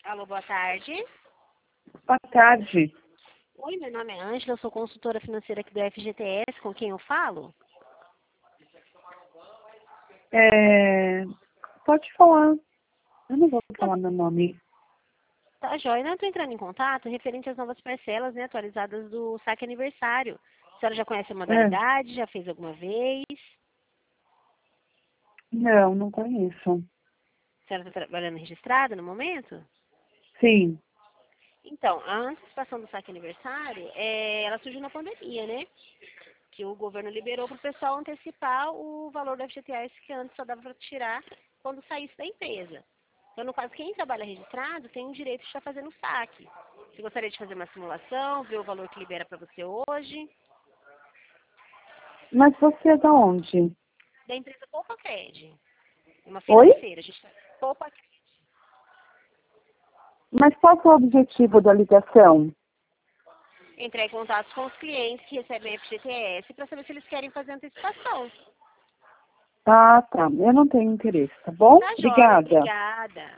Alô, boa tarde. Boa tarde. Oi, meu nome é Ângela, eu sou consultora financeira aqui do FGTS, com quem eu falo? Pode falar. Eu não vou falar meu nome. Tá, joia. Não, estou entrando em contato referente às novas parcelas, né, atualizadas do saque aniversário. A senhora já conhece a É. modalidade? Já fez alguma vez? Não conheço. A senhora está trabalhando registrada no momento? Sim. Então, a antecipação do saque aniversário, ela surgiu na pandemia, né? Que o governo liberou para o pessoal antecipar o valor do FGTS que antes só dava para tirar quando saísse da empresa. Então, no caso, quem trabalha registrado tem o direito de estar fazendo o saque. Você gostaria de fazer uma simulação, ver o valor que libera para você hoje? Mas você é da onde? Da empresa Poupa Cred, uma Oi? financeira. A gente Poupa Cred. Mas qual que é o objetivo da ligação? Entrar em contato com os clientes que recebem FGTS para saber se eles querem fazer antecipação. Ah, tá. Eu não tenho interesse, tá bom? Tá, joia. Obrigada. Obrigada.